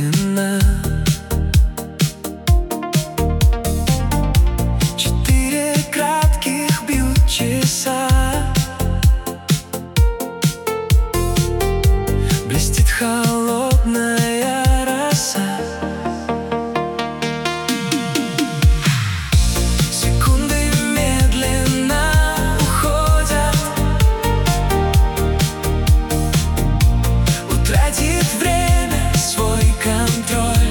медленно. 4 кратких бьют часа. Блестит холодная роса. Секунды медленно уходят. Утратит время свой контроль.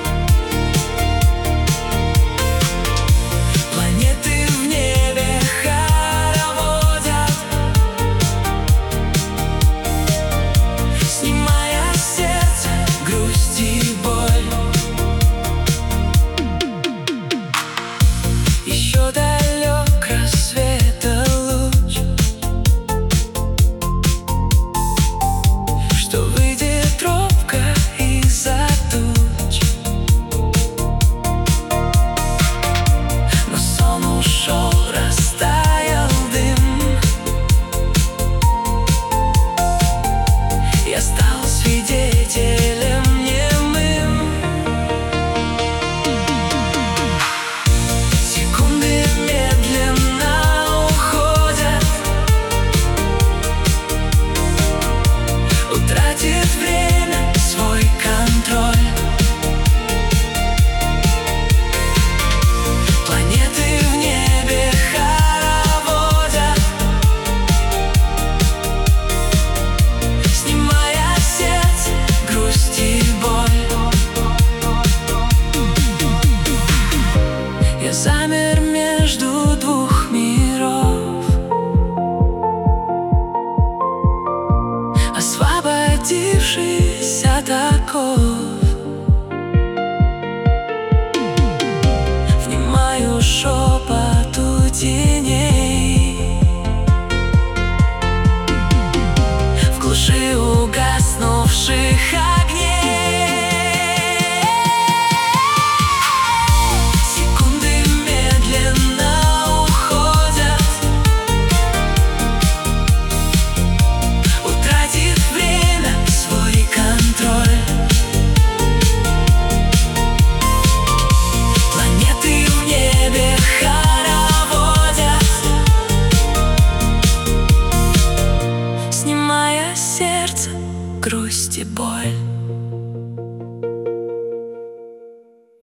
Планеты в небе хороводят, снимая с сердца грусть и боль. Еще далек рассвета луч, что выйдет робко из-за туч. Но сон ушел, растаял дым. Я стал свидетелем немым. Секунды медленно уходят. Утратит время свой контроль. Планеты в небе хороводят, снимая с сердца грусть и боль. Я замер между двух миров, освободившись от оков. Внимаю шепоту теней, в глуши угаснувших огней. Секунды медленно уходят. Утратит время свой контроль. Планеты в небе хороводят, снимая с сердца грусть и боль.